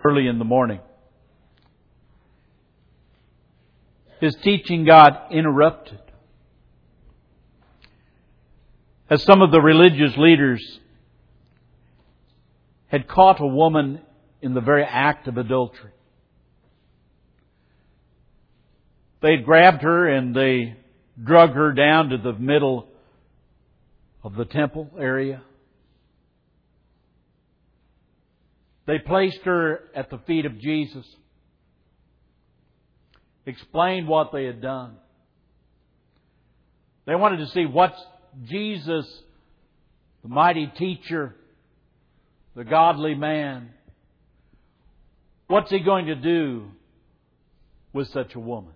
early in the morning. His teaching got interrupted as some of the religious leaders had caught a woman in the very act of adultery. They grabbed her and they drug her down to the middle of the temple area. They placed her at the feet of Jesus, explained what they had done. They wanted to see what Jesus, the mighty teacher, the godly man, what's He going to do with such a woman?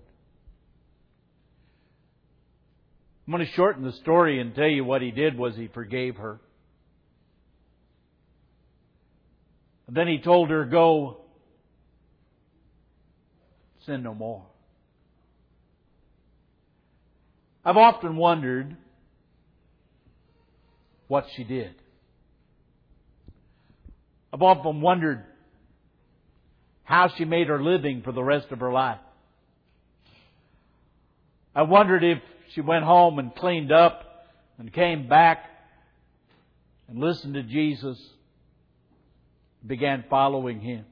I'm going to shorten the story and tell you what He did was He forgave her. And then He told her, go, sin no more. I've often wondered what she did. I've often wondered how she made her living for the rest of her life. I wondered if she went home and cleaned up and came back and listened to Jesus, began following Him.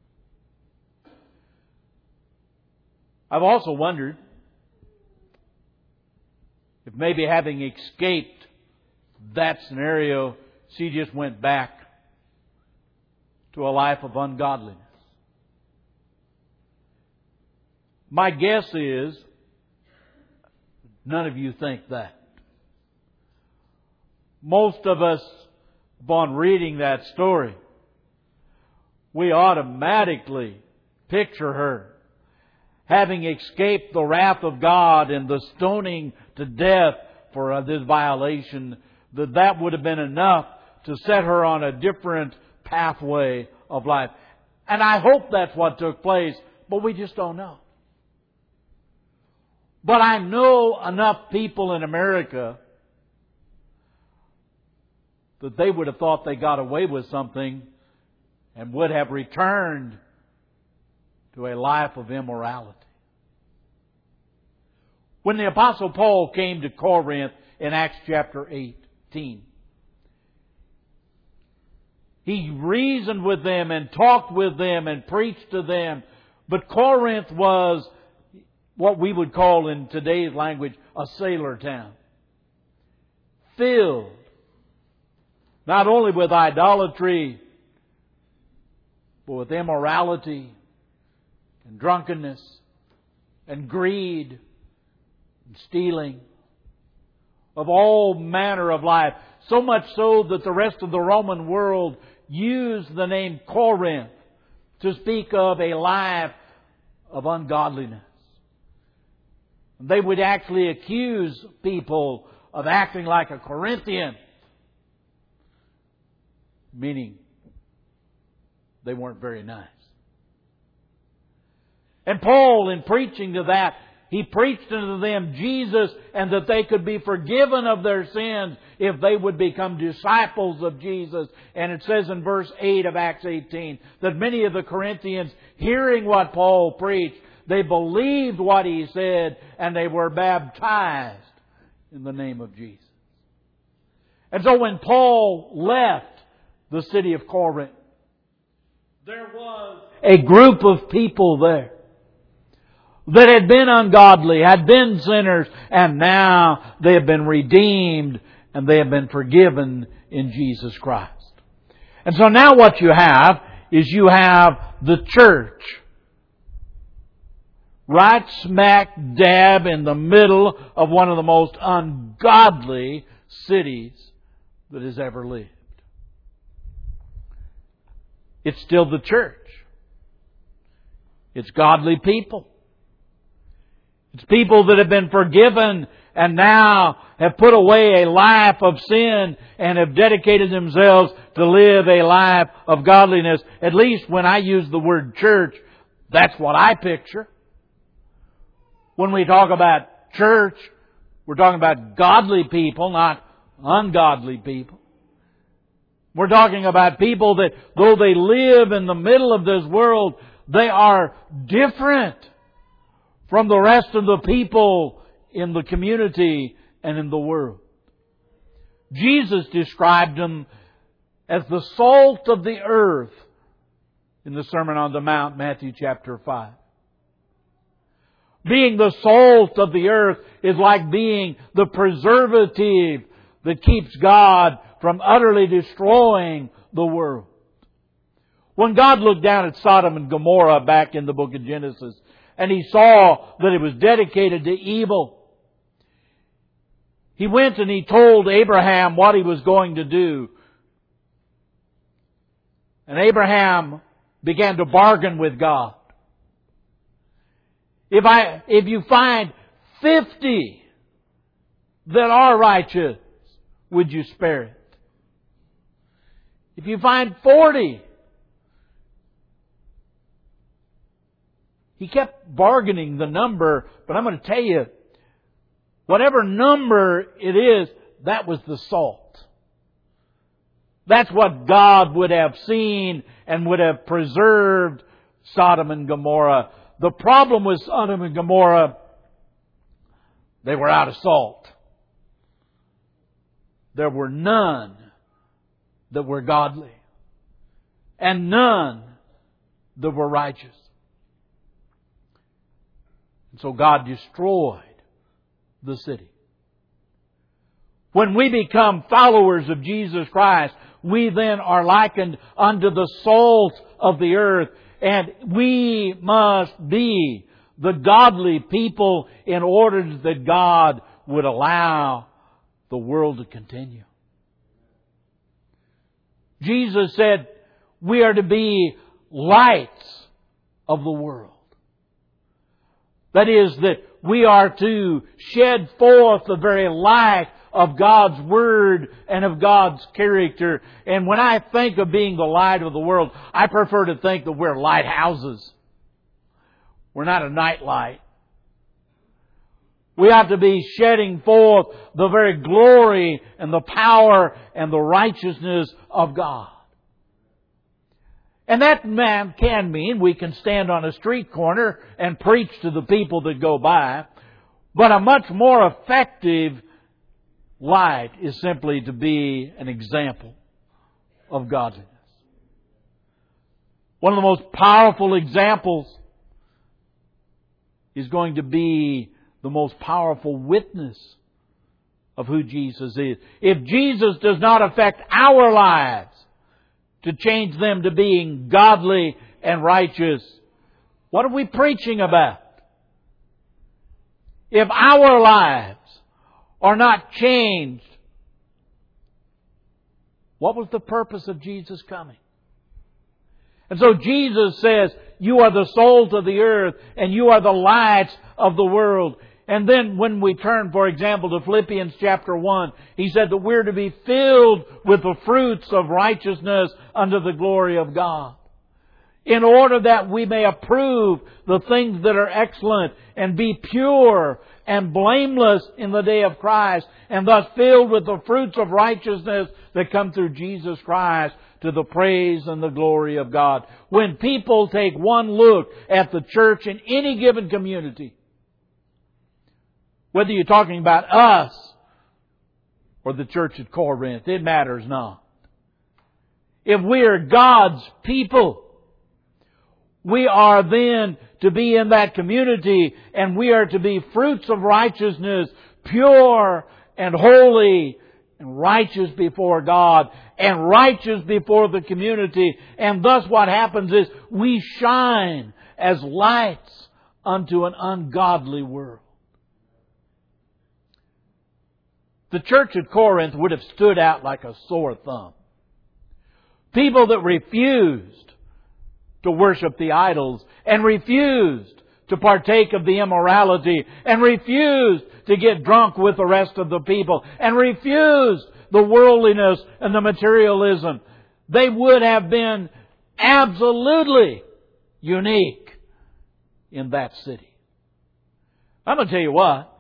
I've also wondered if maybe having escaped that scenario, she just went back to a life of ungodliness. My guess is none of you think that. Most of us, upon reading that story, we automatically picture her having escaped the wrath of God and the stoning to death for this violation, that would have been enough to set her on a different pathway of life. And I hope that's what took place, but we just don't know. But I know enough people in America that they would have thought they got away with something and would have returned to a life of immorality. When the Apostle Paul came to Corinth in Acts chapter 18, he reasoned with them and talked with them and preached to them. But Corinth was what we would call in today's language a sailor town. Filled not only with idolatry, but with immorality and drunkenness and greed and stealing of all manner of life. So much so that the rest of the Roman world used the name Corinth to speak of a life of ungodliness. They would actually accuse people of acting like a Corinthian, meaning they weren't very nice. And Paul, in preaching to that, he preached unto them Jesus and that they could be forgiven of their sins if they would become disciples of Jesus. And it says in verse 8 of Acts 18 that many of the Corinthians, hearing what Paul preached, they believed what he said and they were baptized in the name of Jesus. And so when Paul left the city of Corinth, there was a group of people there that had been ungodly, had been sinners, and now they have been redeemed and they have been forgiven in Jesus Christ. And so now what you have is you have the church right smack dab in the middle of one of the most ungodly cities that has ever lived. It's still the church. It's godly people. It's people that have been forgiven and now have put away a life of sin and have dedicated themselves to live a life of godliness. At least when I use the word church, that's what I picture. When we talk about church, we're talking about godly people, not ungodly people. We're talking about people that, though they live in the middle of this world, they are different from the rest of the people in the community and in the world. Jesus described them as the salt of the earth in the Sermon on the Mount, Matthew chapter 5. Being the salt of the earth is like being the preservative that keeps God from utterly destroying the world. When God looked down at Sodom and Gomorrah back in the book of Genesis, and He saw that it was dedicated to evil, He went and He told Abraham what He was going to do. And Abraham began to bargain with God. If you find 50 that are righteous, would you spare it? If you find 40, he kept bargaining the number, but I'm going to tell you, whatever number it is, that was the salt. That's what God would have seen and would have preserved Sodom and Gomorrah. The problem with Sodom and Gomorrah, they were out of salt. There were none that were godly, and none that were righteous. And so God destroyed the city. When we become followers of Jesus Christ, we then are likened unto the salt of the earth, and we must be the godly people in order that God would allow the world to continue. Jesus said we are to be lights of the world. That is, that we are to shed forth the very light of God's Word and of God's character. And when I think of being the light of the world, I prefer to think that we're lighthouses. We're not a night light. We have to be shedding forth the very glory and the power and the righteousness of God. And that can mean we can stand on a street corner and preach to the people that go by. But a much more effective light is simply to be an example of godliness. One of the most powerful examples is going to be the most powerful witness of who Jesus is. If Jesus does not affect our lives to change them to being godly and righteous, what are we preaching about? If our lives are not changed, what was the purpose of Jesus coming? And so Jesus says, you are the salt of the earth and you are the lights of the world. And then when we turn, for example, to Philippians chapter 1, he said that we're to be filled with the fruits of righteousness unto the glory of God, in order that we may approve the things that are excellent and be pure and blameless in the day of Christ, and thus filled with the fruits of righteousness that come through Jesus Christ to the praise and the glory of God. When people take one look at the church in any given community, whether you're talking about us or the church at Corinth, it matters not. If we are God's people, we are then to be in that community, and we are to be fruits of righteousness, pure and holy and righteous before God and righteous before the community. And thus what happens is we shine as lights unto an ungodly world. The church at Corinth would have stood out like a sore thumb. People that refused to worship the idols and refused to partake of the immorality and refused to get drunk with the rest of the people and refused the worldliness and the materialism. They would have been absolutely unique in that city. I'm going to tell you what.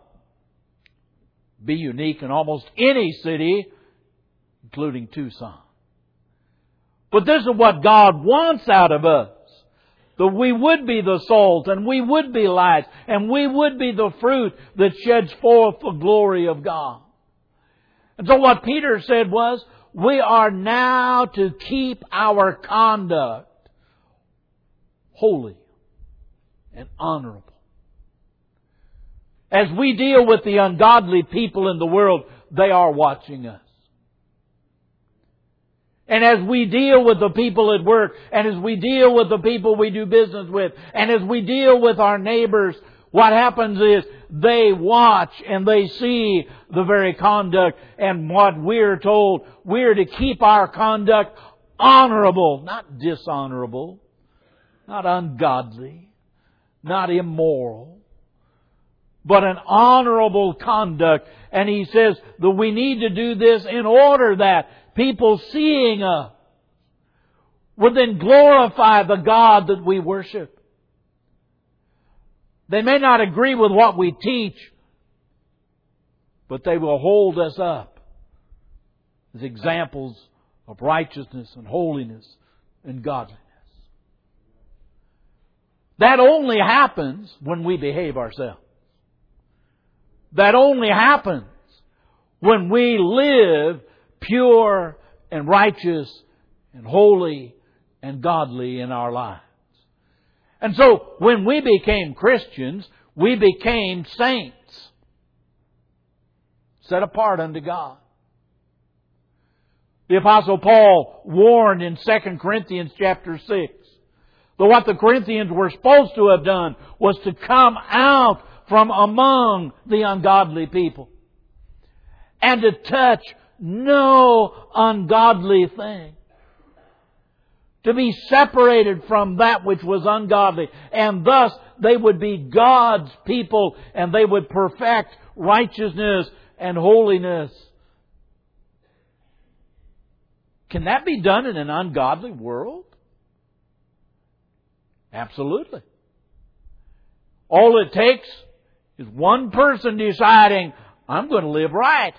Be unique in almost any city, including Tucson. But this is what God wants out of us. That we would be the salt, and we would be light, and we would be the fruit that sheds forth the glory of God. And so what Peter said was, we are now to keep our conduct holy and honorable. As we deal with the ungodly people in the world, they are watching us. And as we deal with the people at work, and as we deal with the people we do business with, and as we deal with our neighbors, what happens is they watch and they see the very conduct, and what we're told, we're to keep our conduct honorable, not dishonorable, not ungodly, not immoral, but an honorable conduct. And he says that we need to do this in order that people seeing us would then glorify the God that we worship. They may not agree with what we teach, but they will hold us up as examples of righteousness and holiness and godliness. That only happens when we behave ourselves. That only happens when we live pure and righteous and holy and godly in our lives. And so, when we became Christians, we became saints, set apart unto God. The Apostle Paul warned in 2 Corinthians chapter 6 that what the Corinthians were supposed to have done was to come out from among the ungodly people and to touch no ungodly thing. To be separated from that which was ungodly. And thus they would be God's people, and they would perfect righteousness and holiness. Can that be done in an ungodly world? Absolutely. All it takes is one person deciding, I'm going to live right.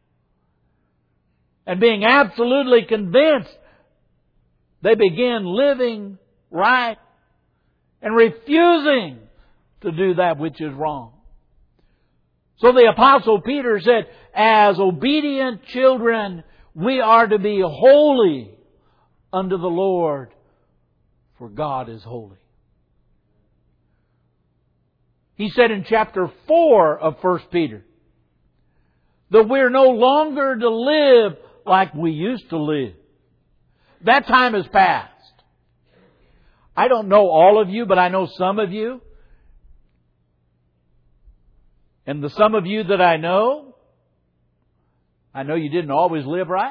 And being absolutely convinced, they begin living right and refusing to do that which is wrong. So the Apostle Peter said, as obedient children, we are to be holy unto the Lord, for God is holy. He said in chapter 4 of 1 Peter that we're no longer to live like we used to live. That time has passed. I don't know all of you, but I know some of you. And the some of you that I know you didn't always live right.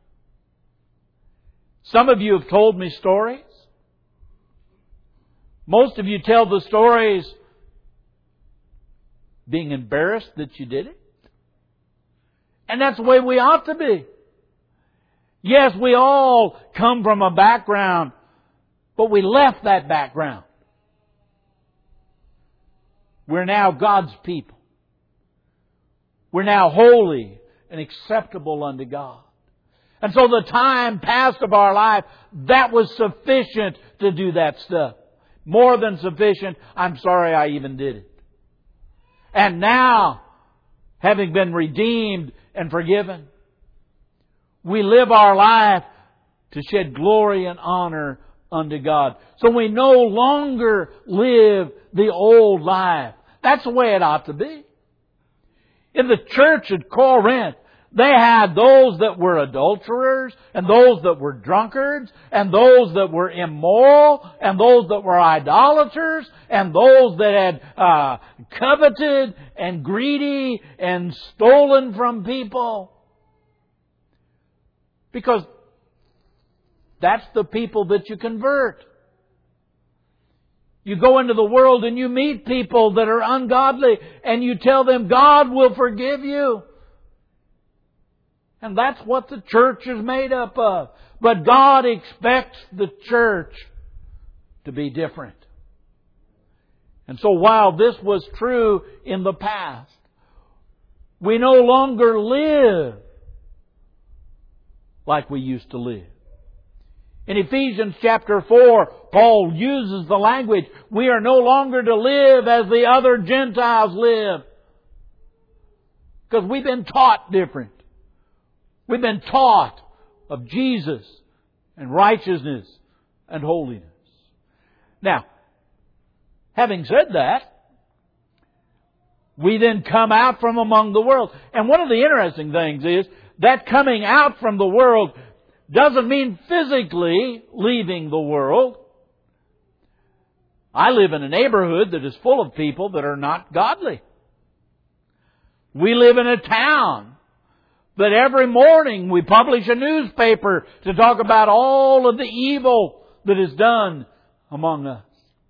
Some of you have told me stories. Most of you tell the stories being embarrassed that you did it. And that's the way we ought to be. Yes, we all come from a background, but we left that background. We're now God's people. We're now holy and acceptable unto God. And so the time past of our life, that was sufficient to do that stuff. More than sufficient. I'm sorry I even did it. And now, having been redeemed and forgiven, we live our life to shed glory and honor unto God. So we no longer live the old life. That's the way it ought to be. In the church at Corinth, they had those that were adulterers, and those that were drunkards, and those that were immoral, and those that were idolaters, and those that had coveted and greedy and stolen from people. Because that's the people that you convert. You go into the world and you meet people that are ungodly, and you tell them God will forgive you. And that's what the church is made up of. But God expects the church to be different. And so while this was true in the past, we no longer live like we used to live. In Ephesians chapter 4, Paul uses the language, we are no longer to live as the other Gentiles live. Because we've been taught different. We've been taught of Jesus and righteousness and holiness. Now, having said that, we then come out from among the world. And one of the interesting things is that coming out from the world doesn't mean physically leaving the world. I live in a neighborhood that is full of people that are not godly. We live in a town that every morning we publish a newspaper to talk about all of the evil that is done among us.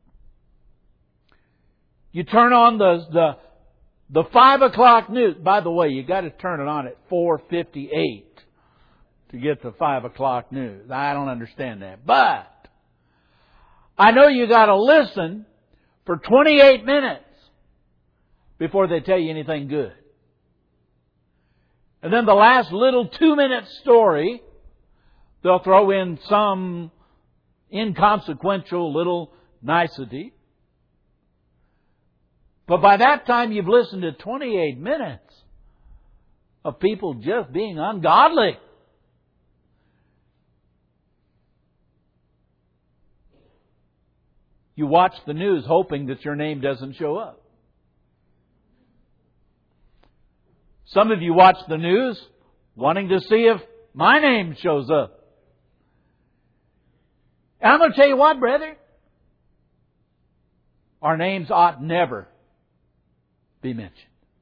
You turn on the 5 o'clock news. By the way, you got to turn it on at 4:58 to get the 5 o'clock news. I don't understand that. But I know you got to listen for 28 minutes before they tell you anything good. And then the last little 2-minute story, they'll throw in some inconsequential little nicety. But by that time you've listened to 28 minutes of people just being ungodly. You watch the news hoping that your name doesn't show up. Some of you watch the news wanting to see if my name shows up. And I'm going to tell you what, brother. Our names ought never be mentioned.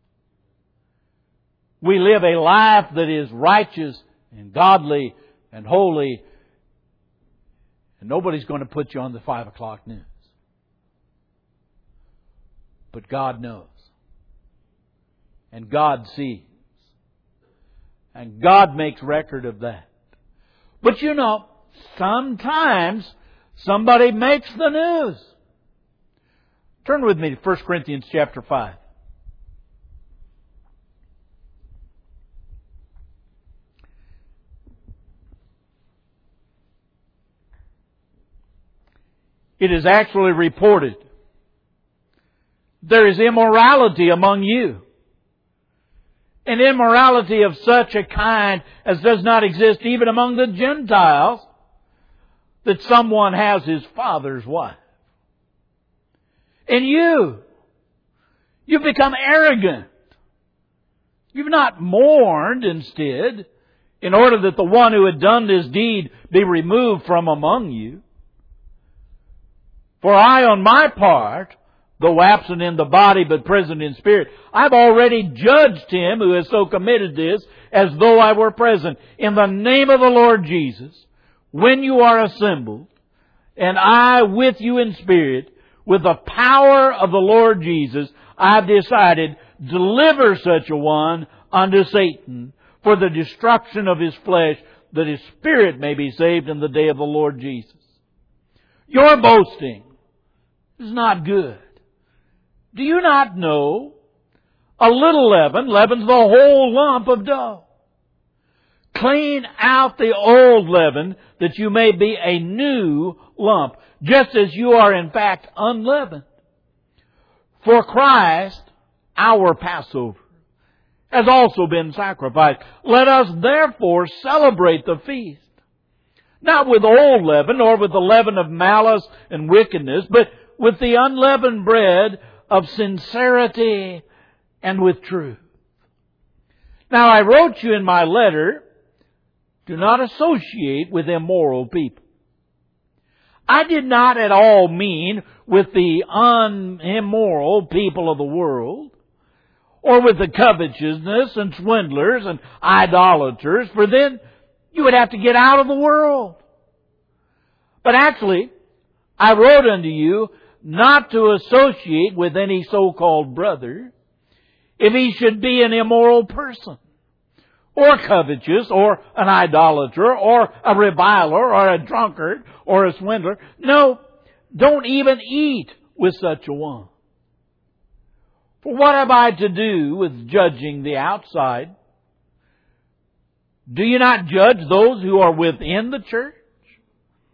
We live a life that is righteous and godly and holy. And nobody's going to put you on the 5 o'clock news. But God knows. And God sees. And God makes record of that. But you know, sometimes somebody makes the news. Turn with me to 1 Corinthians chapter 5. It is actually reported there is immorality among you. An immorality of such a kind as does not exist even among the Gentiles, that someone has his father's wife. And you've become arrogant. You've not mourned instead, in order that the one who had done this deed be removed from among you. For I, on my part, though absent in the body but present in spirit, I've already judged him who has so committed this, as though I were present. In the name of the Lord Jesus, when you are assembled, and I with you in spirit, with the power of the Lord Jesus, I've decided, deliver such a one unto Satan, for the destruction of his flesh, that his spirit may be saved in the day of the Lord Jesus. Your boasting is not good. Do you not know? A little leaven leavens the whole lump of dough. Clean out the old leaven, that you may be a new lump, just as you are in fact unleavened. For Christ, our Passover, has also been sacrificed. Let us therefore celebrate the feast, not with old leaven, or with the leaven of malice and wickedness, but with the unleavened bread of sincerity and with truth. Now I wrote you in my letter, do not associate with immoral people. I did not at all mean with the immoral people of the world, or with the covetousness and swindlers and idolaters, for then you would have to get out of the world. But actually, I wrote unto you not to associate with any so-called brother, if he should be an immoral person, or covetous, or an idolater, or a reviler, or a drunkard, or a swindler. No, don't even eat with such a one. For what have I to do with judging the outside? Do you not judge those who are within the church?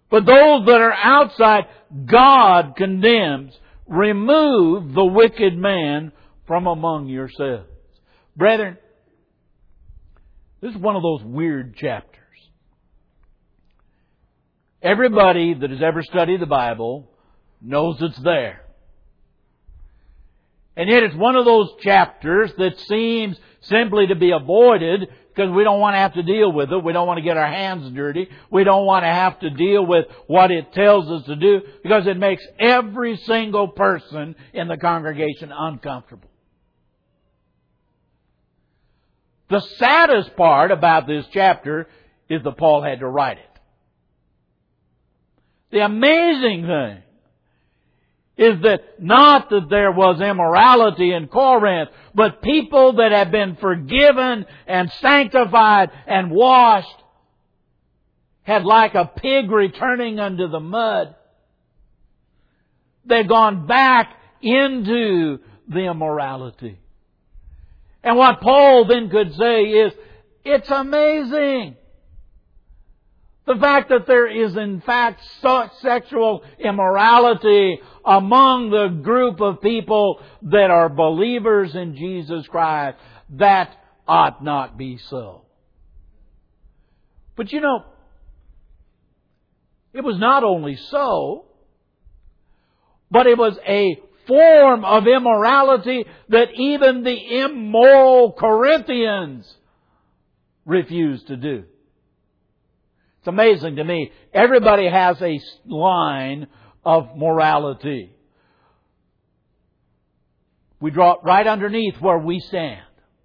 But those that are outside, God condemns. Remove the wicked man from among yourselves. Brethren, this is one of those weird chapters. Everybody that has ever studied the Bible knows it's there. And yet it's one of those chapters that seems simply to be avoided because we don't want to have to deal with it. We don't want to get our hands dirty. We don't want to have to deal with what it tells us to do because it makes every single person in the congregation uncomfortable. The saddest part about this chapter is that Paul had to write it. The amazing thing is that not that there was immorality in Corinth, but people that have been forgiven and sanctified and washed had like a pig returning unto the mud. They'd gone back into the immorality. And what Paul then could say is, it's amazing. The fact that there is in fact sexual immorality among the group of people that are believers in Jesus Christ, that ought not be so. But you know, it was not only so, but it was a form of immorality that even the immoral Corinthians refused to do. It's amazing to me. Everybody has a line of morality. We draw it right underneath where we stand.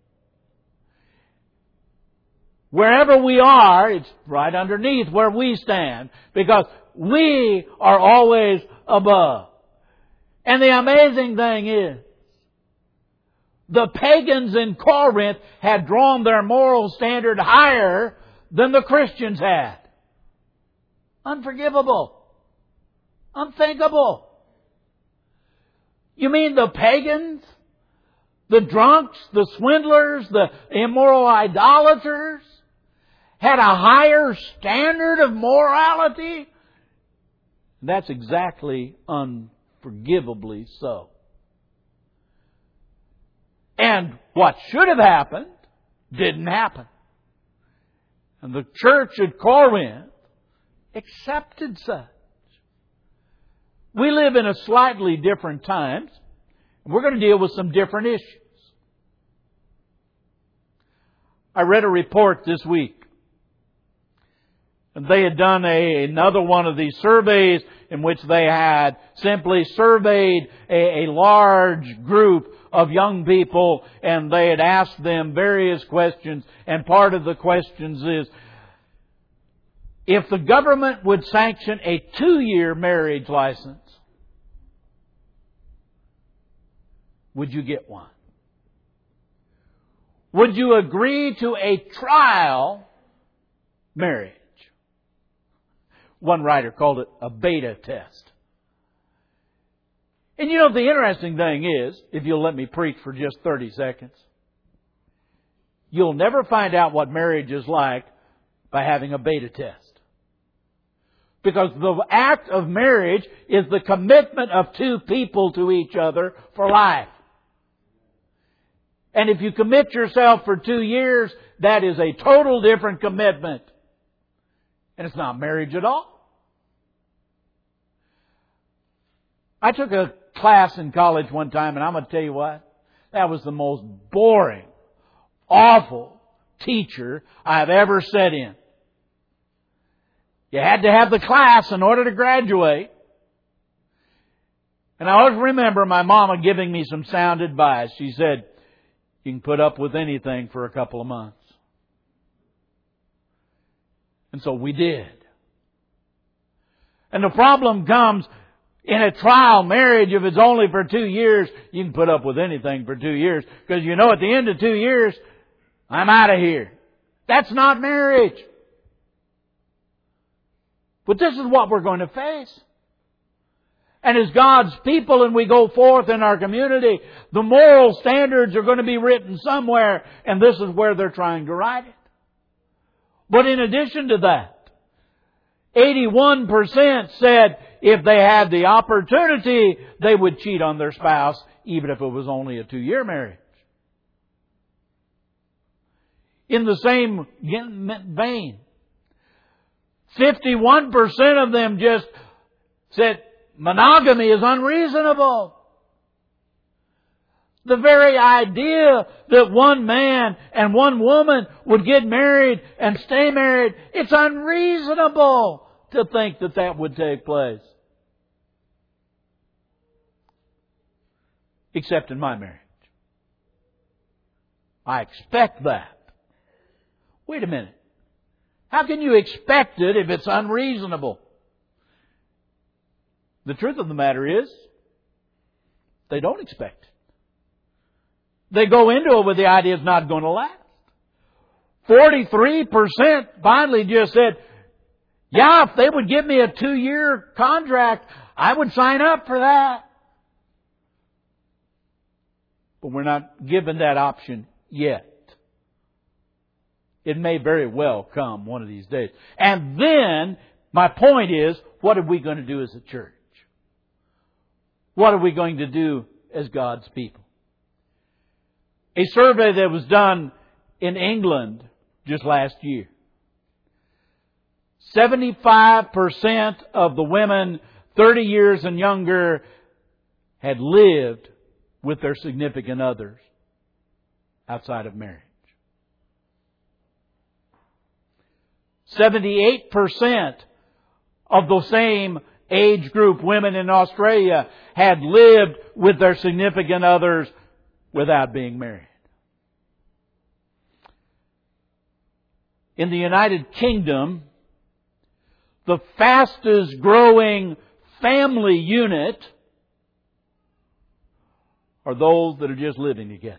Wherever we are, it's right underneath where we stand, because we are always above. And the amazing thing is, the pagans in Corinth had drawn their moral standard higher than the Christians had. Unforgivable. Unthinkable. You mean the pagans? The drunks? The swindlers? The immoral idolaters? Had a higher standard of morality? That's exactly unforgivably so. And what should have happened didn't happen. And the church at Corinth accepted such. We live in a slightly different times, and we're going to deal with some different issues. I read a report this week, and they had done another one of these surveys in which they had simply surveyed a large group of young people, and they had asked them various questions, and part of the questions is, if the government would sanction a 2-year marriage license, would you get one? Would you agree to a trial marriage? One writer called it a beta test. And you know, the interesting thing is, if you'll let me preach for just 30 seconds, you'll never find out what marriage is like by having a beta test. Because the act of marriage is the commitment of two people to each other for life. And if you commit yourself for 2 years, that is a total different commitment. And it's not marriage at all. I took a class in college one time, and I'm going to tell you what, that was the most boring, awful teacher I've ever sat in. You had to have the class in order to graduate. And I always remember my mama giving me some sound advice. She said, you can put up with anything for a couple of months. And so we did. And the problem comes in a trial marriage. If it's only for 2 years, you can put up with anything for 2 years. Because you know at the end of 2 years, I'm out of here. That's not marriage. But this is what we're going to face. And as God's people and we go forth in our community, the moral standards are going to be written somewhere, and this is where they're trying to write it. But in addition to that, 81% said if they had the opportunity, they would cheat on their spouse, even if it was only a 2-year marriage. In the same vein, 51% of them just said monogamy is unreasonable. The very idea that one man and one woman would get married and stay married, it's unreasonable to think that that would take place. Except in my marriage. I expect that. Wait a minute. How can you expect it if it's unreasonable? The truth of the matter is, they don't expect it. They go into it with the idea it's not going to last. 43% finally just said, yeah, if they would give me a 2-year contract, I would sign up for that. But we're not given that option yet. It may very well come one of these days. And then, my point is, what are we going to do as a church? What are we going to do as God's people? A survey that was done in England just last year. 75% of the women 30 years and younger had lived with their significant others outside of marriage. 78% of the same age group women in Australia had lived with their significant others without being married. In the United Kingdom, the fastest growing family unit are those that are just living together.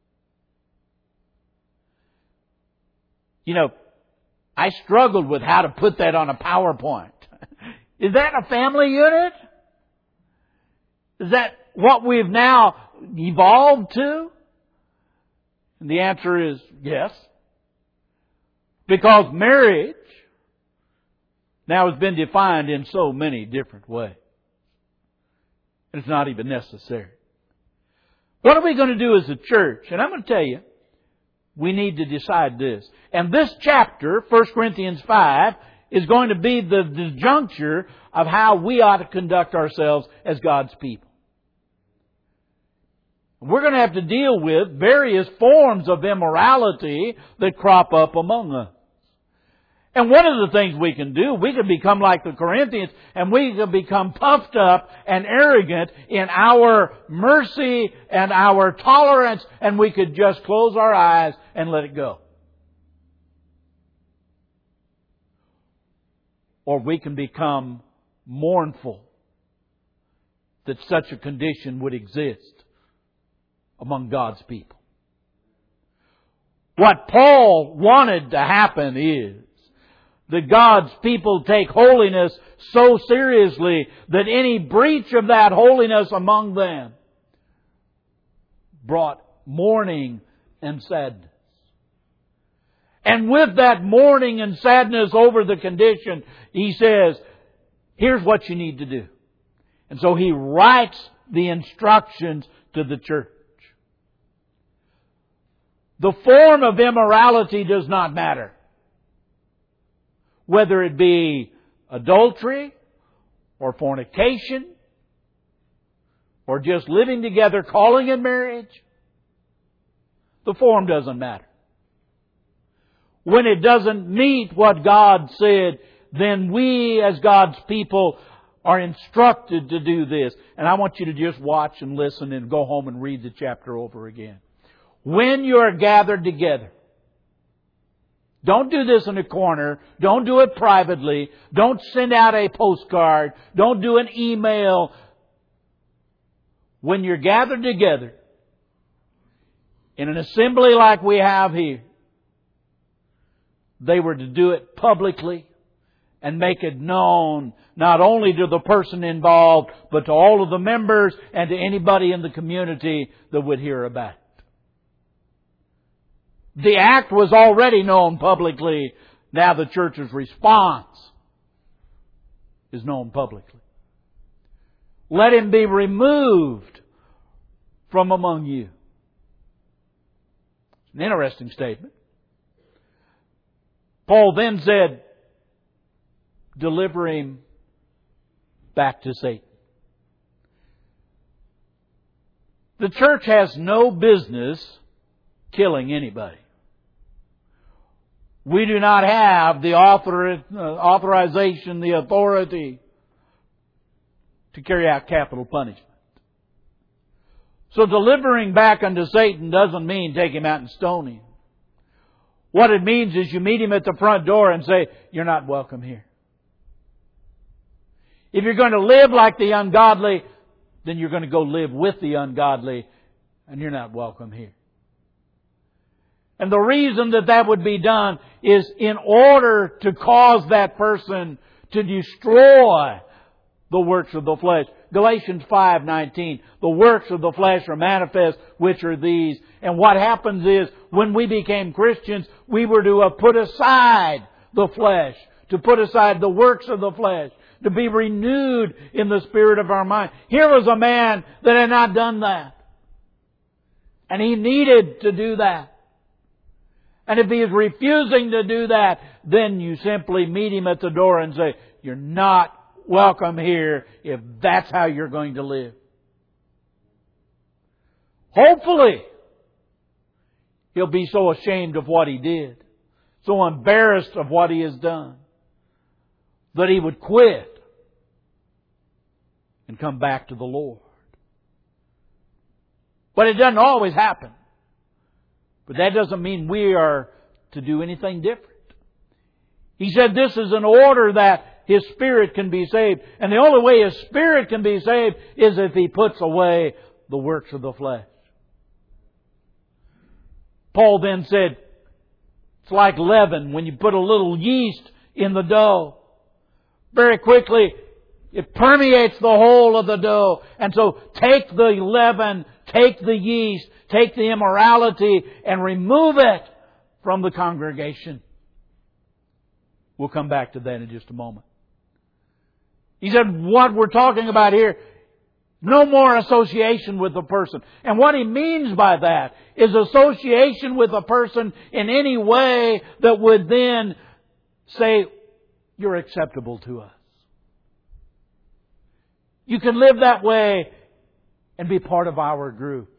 You know, I struggled with how to put that on a PowerPoint. Is that a family unit? Is that what we've now evolved to? And the answer is yes. Because marriage now has been defined in so many different ways. It's not even necessary. What are we going to do as a church? And I'm going to tell you, we need to decide this. And this chapter, 1 Corinthians 5, is going to be the juncture of how we ought to conduct ourselves as God's people. We're going to have to deal with various forms of immorality that crop up among us. And one of the things we can do, we can become like the Corinthians, and we can become puffed up and arrogant in our mercy and our tolerance, and we could just close our eyes and let it go. Or we can become mournful that such a condition would exist among God's people. What Paul wanted to happen is that God's people take holiness so seriously that any breach of that holiness among them brought mourning and sadness. And with that mourning and sadness over the condition, he says, here's what you need to do. And so he writes the instructions to the church. The form of immorality does not matter. Whether it be adultery or fornication or just living together, calling it marriage, the form doesn't matter. When it doesn't meet what God said, then we as God's people are instructed to do this. And I want you to just watch and listen and go home and read the chapter over again. When you are gathered together, don't do this in a corner. Don't do it privately. Don't send out a postcard. Don't do an email. When you're gathered together in an assembly like we have here, they were to do it publicly and make it known not only to the person involved, but to all of the members and to anybody in the community that would hear about it. The act was already known publicly. Now the church's response is known publicly. Let him be removed from among you. It's an interesting statement. Paul then said, deliver him back to Satan. The church has no business killing anybody. We do not have the authorization, the authority to carry out capital punishment. So delivering back unto Satan doesn't mean take him out and stone him. What it means is you meet him at the front door and say, you're not welcome here. If you're going to live like the ungodly, then you're going to go live with the ungodly, and you're not welcome here. And the reason that would be done is in order to cause that person to destroy the works of the flesh. Galatians 5:19, the works of the flesh are manifest, which are these. And what happens is, when we became Christians, we were to put aside the flesh, to put aside the works of the flesh, to be renewed in the spirit of our mind. Here was a man that had not done that. And he needed to do that. And if he is refusing to do that, then you simply meet him at the door and say, you're not welcome here if that's how you're going to live. Hopefully, he'll be so ashamed of what he did, so embarrassed of what he has done, that he would quit and come back to the Lord. But it doesn't always happen. But that doesn't mean we are to do anything different. He said this is in order that his spirit can be saved. And the only way his spirit can be saved is if he puts away the works of the flesh. Paul then said, it's like leaven when you put a little yeast in the dough. Very quickly, it permeates the whole of the dough. And so take the leaven, take the yeast, take the immorality, and remove it from the congregation. We'll come back to that in just a moment. He said what we're talking about here, no more association with a person. And what he means by that is association with a person in any way that would then say, you're acceptable to us. You can live that way and be part of our group.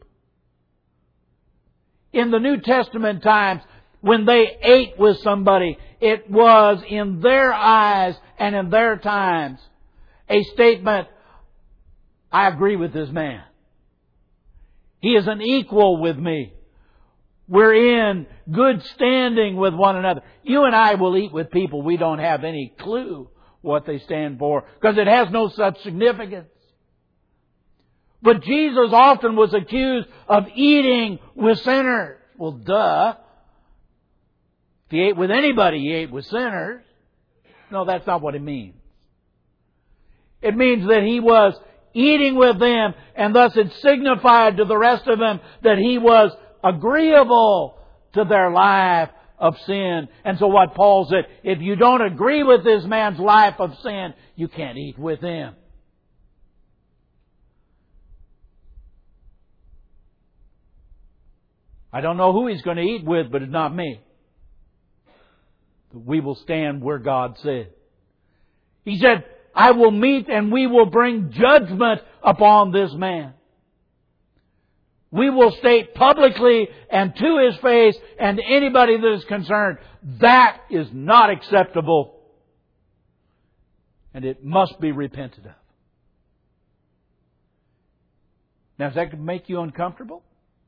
In the New Testament times, when they ate with somebody, it was in their eyes and in their times a statement, I agree with this man. He is an equal with me. We're in good standing with one another. You and I will eat with people we don't have any clue what they stand for, because it has no such significance. But Jesus often was accused of eating with sinners. Well, duh. If He ate with anybody, He ate with sinners. No, that's not what it means. It means that He was eating with them, and thus it signified to the rest of them that He was agreeable to their life of sin. And so what Paul said, if you don't agree with this man's life of sin, you can't eat with him. I don't know who he's going to eat with, but it's not me. We will stand where God said. He said, I will meet and we will bring judgment upon this man. We will state publicly and to his face and to anybody that is concerned, that is not acceptable. And it must be repented of. Now, does that make you uncomfortable?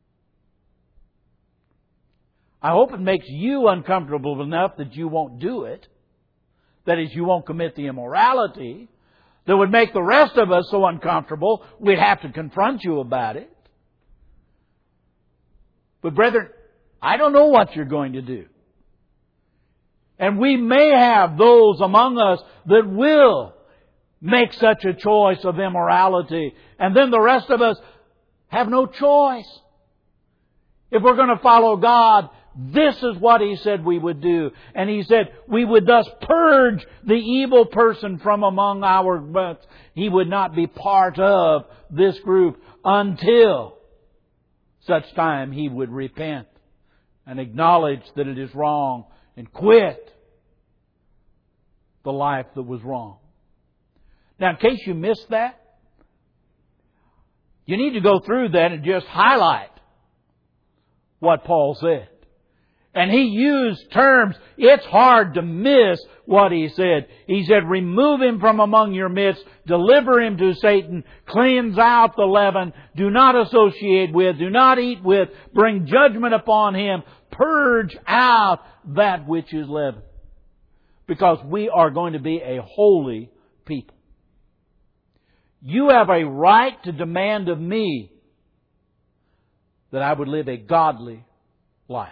I hope it makes you uncomfortable enough that you won't do it. That is, you won't commit the immorality that would make the rest of us so uncomfortable we'd have to confront you about it. But brethren, I don't know what you're going to do. And we may have those among us that will make such a choice of immorality. And then the rest of us have no choice. If we're going to follow God, This is what He said we would do. And He said we would thus purge the evil person from among our midst. He would not be part of this group until such time he would repent and acknowledge that it is wrong and quit the life that was wrong. Now, in case you missed that, you need to go through that and just highlight what Paul said. And he used terms, it's hard to miss what he said. He said, remove him from among your midst, deliver him to Satan, cleanse out the leaven, do not associate with, do not eat with, bring judgment upon him, purge out that which is leaven. Because we are going to be a holy people. You have a right to demand of me that I would live a godly life.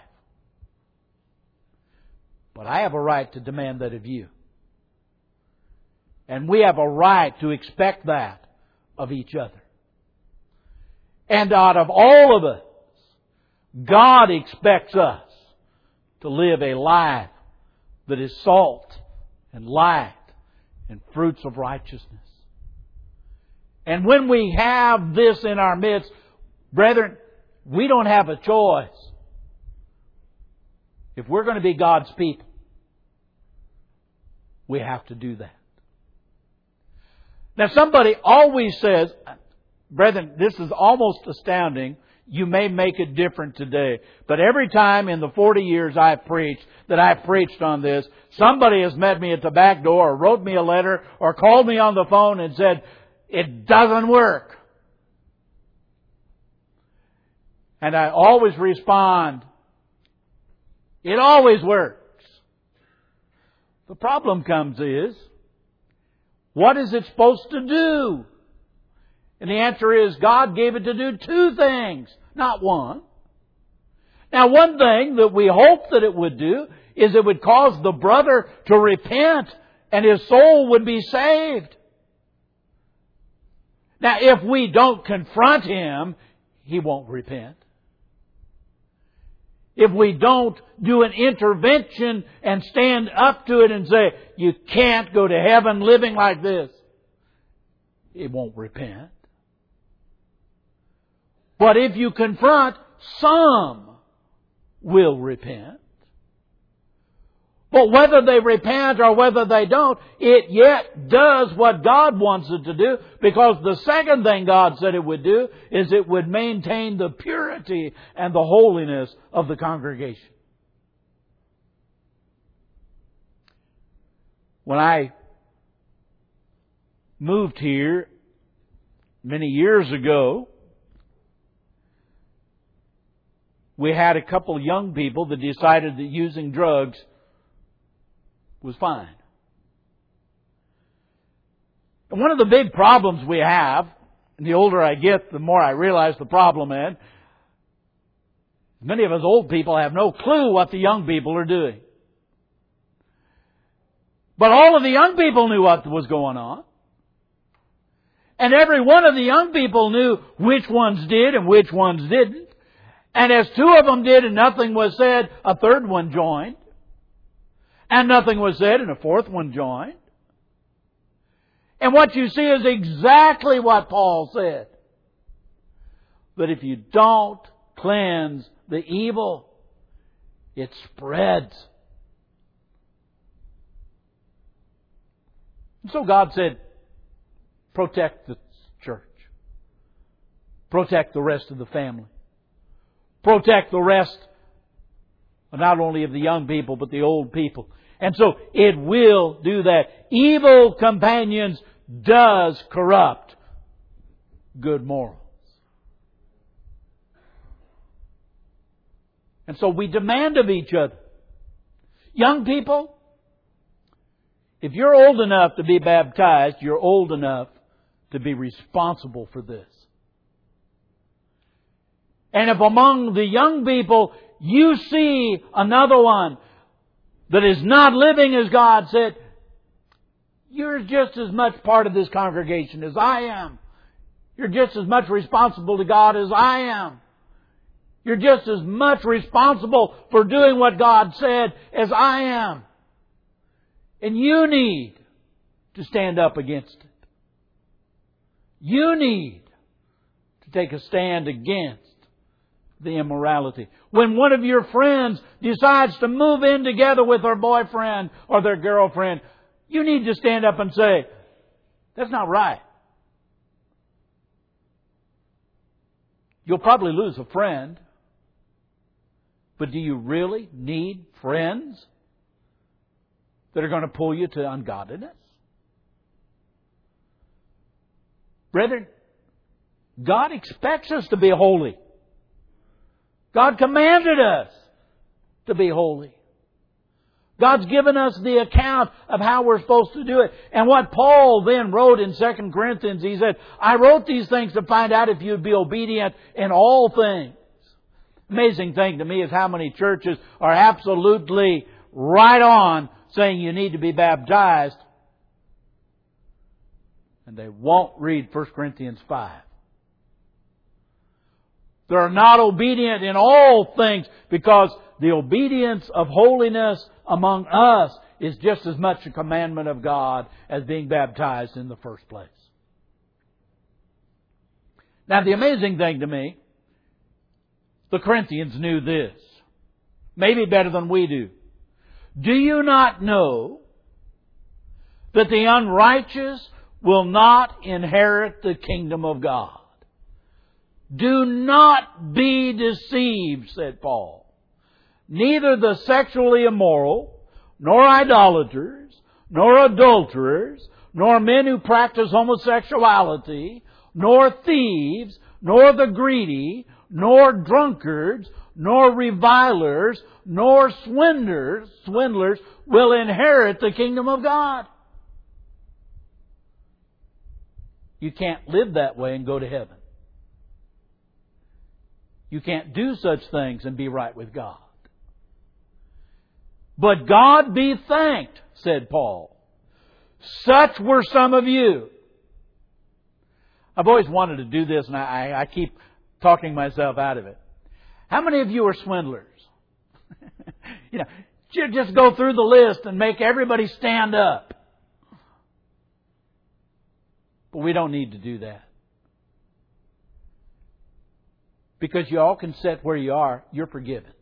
But I have a right to demand that of you. And we have a right to expect that of each other. And out of all of us, God expects us to live a life that is salt and light and fruits of righteousness. And when we have this in our midst, brethren, we don't have a choice. If we're going to be God's people, we have to do that. Now somebody always says, brethren, this is almost astounding. You may make it different today. But every time in the 40 years I've preached on this, somebody has met me at the back door or wrote me a letter or called me on the phone and said, it doesn't work. And I always respond, it always works. The problem comes is, what is it supposed to do? And the answer is, God gave it to do two things, not one. Now, one thing that we hope that it would do is it would cause the brother to repent and his soul would be saved. Now, if we don't confront him, he won't repent. If we don't do an intervention and stand up to it and say, you can't go to heaven living like this, he won't repent. But if you confront, some will repent. But whether they repent or whether they don't, it yet does what God wants it to do, because the second thing God said it would do is it would maintain the purity and the holiness of the congregation. When I moved here many years ago, we had a couple of young people that decided that using drugs was fine. And one of the big problems we have, and the older I get, the more I realize the problem is, many of us old people have no clue what the young people are doing. But all of the young people knew what was going on. And every one of the young people knew which ones did and which ones didn't. And as two of them did and nothing was said, a third one joined. And nothing was said, and a fourth one joined. And what you see is exactly what Paul said. That if you don't cleanse the evil, it spreads. And so God said, protect the church. Protect the rest of the family. Protect the rest, not only of the young people, but the old people. And so it will do that. Evil companions does corrupt good morals. And so we demand of each other. Young people, if you're old enough to be baptized, you're old enough to be responsible for this. And if among the young people you see another one that is not living as God said, you're just as much part of this congregation as I am. You're just as much responsible to God as I am. You're just as much responsible for doing what God said as I am. And you need to stand up against it. You need to take a stand against the immorality. When one of your friends decides to move in together with their boyfriend or their girlfriend, you need to stand up and say, that's not right. You'll probably lose a friend. But do you really need friends that are going to pull you to ungodliness? Brethren, God expects us to be holy. God commanded us to be holy. God's given us the account of how we're supposed to do it. And what Paul then wrote in 2 Corinthians, he said, I wrote these things to find out if you'd be obedient in all things. Amazing thing to me is how many churches are absolutely right on saying you need to be baptized. And they won't read 1 Corinthians 5. They're not obedient in all things because the obedience of holiness among us is just as much a commandment of God as being baptized in the first place. Now, the amazing thing to me, the Corinthians knew this, maybe better than we do. Do you not know that the unrighteous will not inherit the kingdom of God? Do not be deceived, said Paul. Neither the sexually immoral, nor idolaters, nor adulterers, nor men who practice homosexuality, nor thieves, nor the greedy, nor drunkards, nor revilers, nor swindlers will inherit the kingdom of God. You can't live that way and go to heaven. You can't do such things and be right with God. But God be thanked, said Paul. Such were some of you. I've always wanted to do this, and I keep talking myself out of it. How many of you are swindlers? Just go through the list and make everybody stand up. But we don't need to do that. Because you all can sit where you are, you're forgiven.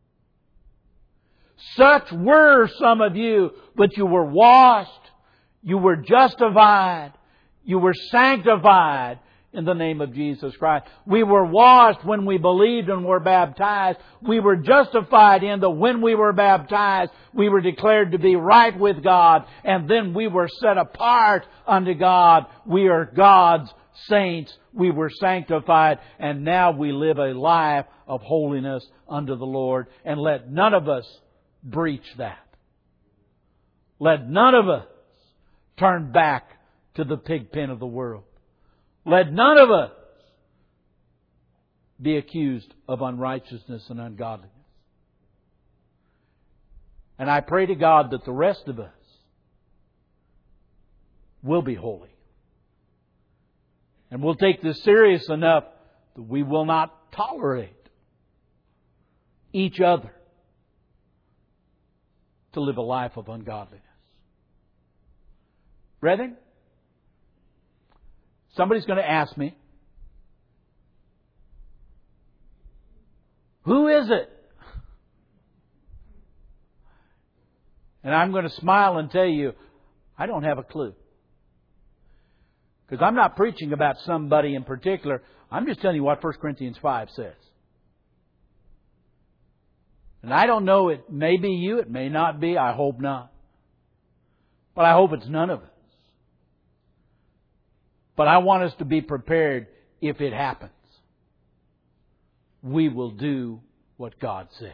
Such were some of you, but you were washed, you were justified, you were sanctified in the name of Jesus Christ. We were washed when we believed and were baptized. We were justified in that when we were baptized, we were declared to be right with God, and then we were set apart unto God. We are God's saints. We were sanctified, and now we live a life of holiness unto the Lord. And let none of us breach that. Let none of us turn back to the pig pen of the world. Let none of us be accused of unrighteousness and ungodliness. And I pray to God that the rest of us will be holy. And we'll take this serious enough that we will not tolerate each other to live a life of ungodliness. Brethren, somebody's going to ask me, who is it? And I'm going to smile and tell you, I don't have a clue. Because I'm not preaching about somebody in particular. I'm just telling you what 1 Corinthians 5 says. And I don't know, it may be you, it may not be, I hope not. But I hope it's none of us. But I want us to be prepared if it happens. We will do what God said.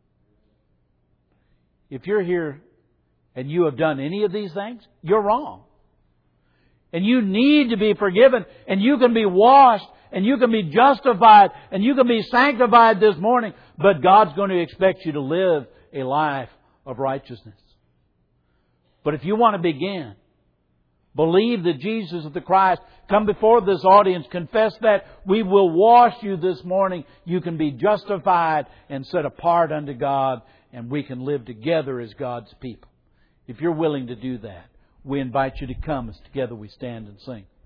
If you're here and you have done any of these things, you're wrong. And you need to be forgiven, and you can be washed, and you can be justified, and you can be sanctified this morning. But God's going to expect you to live a life of righteousness. But if you want to begin believe that Jesus is the Christ, come before this audience, confess that, we will wash you this morning. You can be justified and set apart unto God, and we can live together as God's people. If you're willing to do that, we invite you to come as together we stand and sing.